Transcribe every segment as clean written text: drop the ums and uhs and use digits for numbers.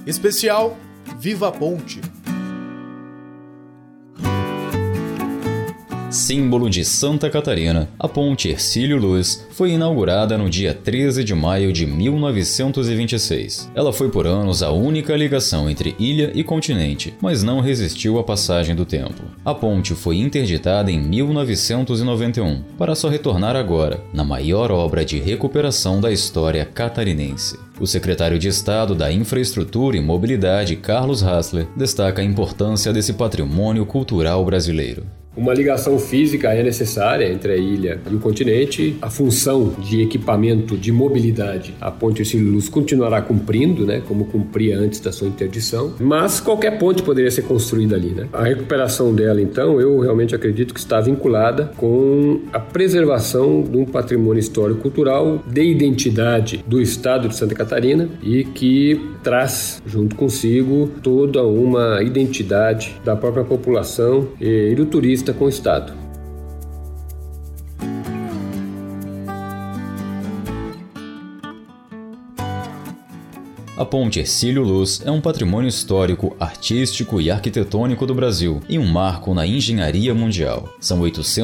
Especial Viva a Ponte. Símbolo de Santa Catarina, a Ponte Hercílio Luz foi inaugurada no dia 13 de maio de 1926. Ela foi por anos a única ligação entre ilha e continente, mas não resistiu à passagem do tempo. A ponte foi interditada em 1991, para só retornar agora, na maior obra de recuperação da história catarinense. O secretário de Estado da Infraestrutura e Mobilidade, Carlos Hassler, destaca a importância desse patrimônio cultural brasileiro. Uma ligação física é necessária entre a ilha e o continente. A função de equipamento de mobilidade, a ponte Hercílio Luz continuará cumprindo, como cumpria antes da sua interdição. Mas qualquer ponte poderia ser construída ali, A recuperação dela, então, eu realmente acredito que está vinculada com a preservação de um patrimônio histórico-cultural de identidade do estado de Santa Catarina e que traz, junto consigo, toda uma identidade da própria população e do turista com o Estado. A Ponte Hercílio Luz é um patrimônio histórico, artístico e arquitetônico do Brasil e um marco na engenharia mundial. São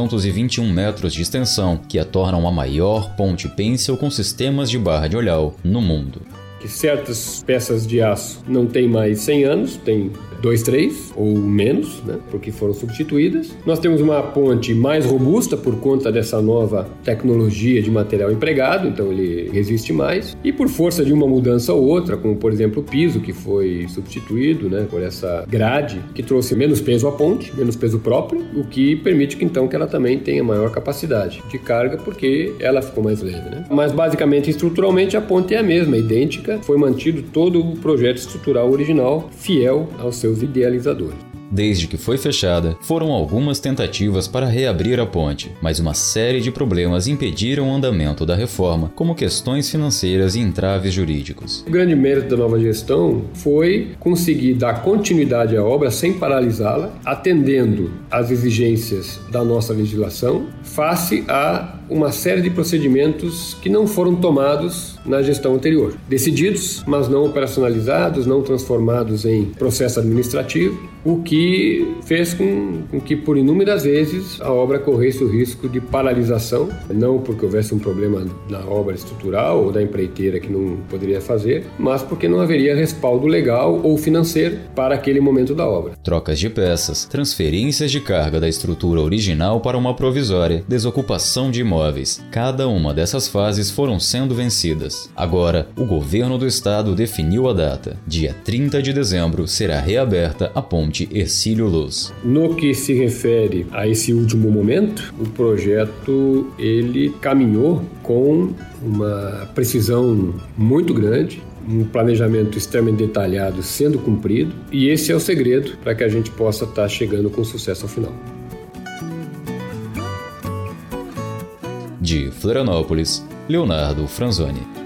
821 metros de extensão, que a tornam a maior ponte pêncil com sistemas de barra de olhau no mundo. Que certas peças de aço não têm mais 100 anos, tem 2, 3 ou menos, porque foram substituídas. Nós temos uma ponte mais robusta por conta dessa nova tecnologia de material empregado, então ele resiste mais. E por força de uma mudança ou outra, como por exemplo o piso, que foi substituído por essa grade, que trouxe menos peso à ponte, menos peso próprio, o que permite que então que ela também tenha maior capacidade de carga, porque ela ficou mais leve. Mas basicamente, estruturalmente, a ponte é a mesma, idêntica. Foi mantido todo o projeto estrutural original, fiel aos seus idealizadores. Desde que foi fechada, foram algumas tentativas para reabrir a ponte, mas uma série de problemas impediram o andamento da reforma, como questões financeiras e entraves jurídicos. O grande mérito da nova gestão foi conseguir dar continuidade à obra sem paralisá-la, atendendo às exigências da nossa legislação, face a uma série de procedimentos que não foram tomados na gestão anterior. Decididos, mas não operacionalizados, não transformados em processo administrativo, o que fez com que, por inúmeras vezes, a obra corresse o risco de paralisação, não porque houvesse um problema na obra estrutural ou da empreiteira que não poderia fazer, mas porque não haveria respaldo legal ou financeiro para aquele momento da obra. Trocas de peças, transferências de carga da estrutura original para uma provisória, desocupação de imóveis. Cada uma dessas fases foram sendo vencidas. Agora, o governo do estado definiu a data. Dia 30 de dezembro será reaberta a ponte Hercílio Luz. No que se refere a esse último momento, o projeto ele caminhou com uma precisão muito grande, um planejamento extremamente detalhado sendo cumprido, e esse é o segredo para que a gente possa estar chegando com sucesso ao final. De Florianópolis, Leonardo Franzoni.